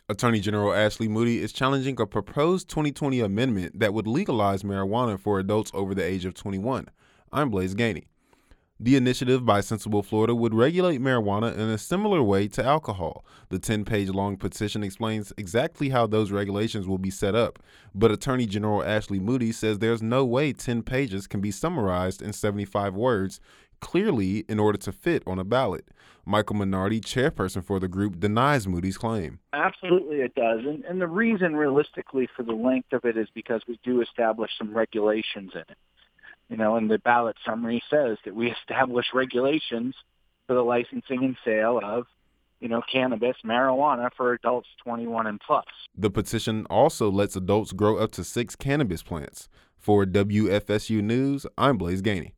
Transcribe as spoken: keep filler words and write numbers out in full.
Attorney General Ashley Moody is challenging a proposed twenty twenty amendment that would legalize marijuana for adults over the age of twenty-one. I'm Blaze Gainey. The initiative by Sensible Florida would regulate marijuana in a similar way to alcohol. The ten-page long petition explains exactly how those regulations will be set up, but Attorney General Ashley Moody says there's no way ten pages can be summarized in seventy-five words clearly in order to fit on a ballot. Michael Minardi, chairperson for the group, denies Moody's claim. Absolutely it does. And, and the reason realistically for the length of it is because we do establish some regulations in it. You know, and the ballot summary says that we establish regulations for the licensing and sale of, you know, cannabis, marijuana for adults twenty-one and plus. The petition also lets adults grow up to six cannabis plants. For W F S U News, I'm Blaze Gainey.